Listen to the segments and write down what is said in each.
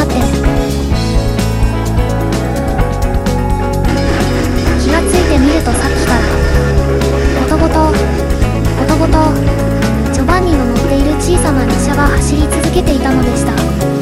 気がついてみるとさっきからことごとジョバンニの乗っている小さな列車が走り続けていたのでした。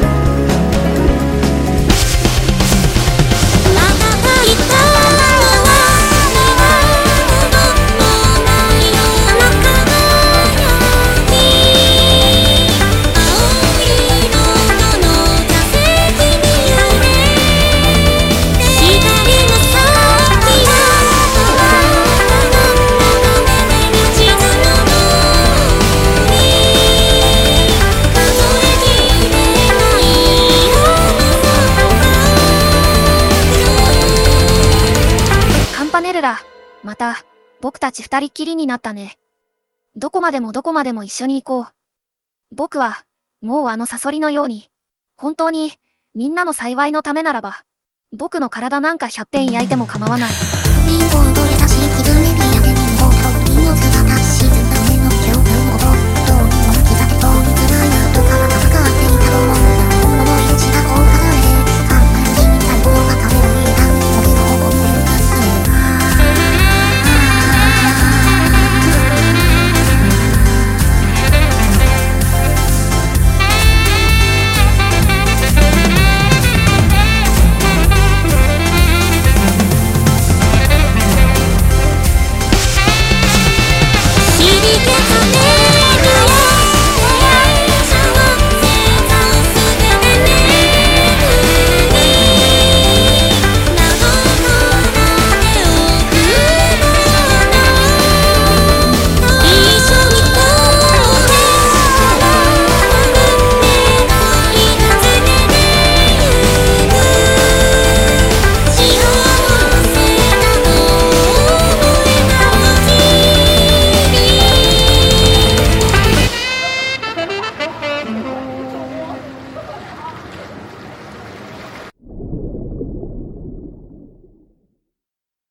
カンパネルラ、また僕たち二人っきりになったね。どこまでも一緒に行こう。僕はもうあのサソリのように、本当にみんなの幸いのためならば、僕の体なんか100点焼いても構わない。リンゴを踊る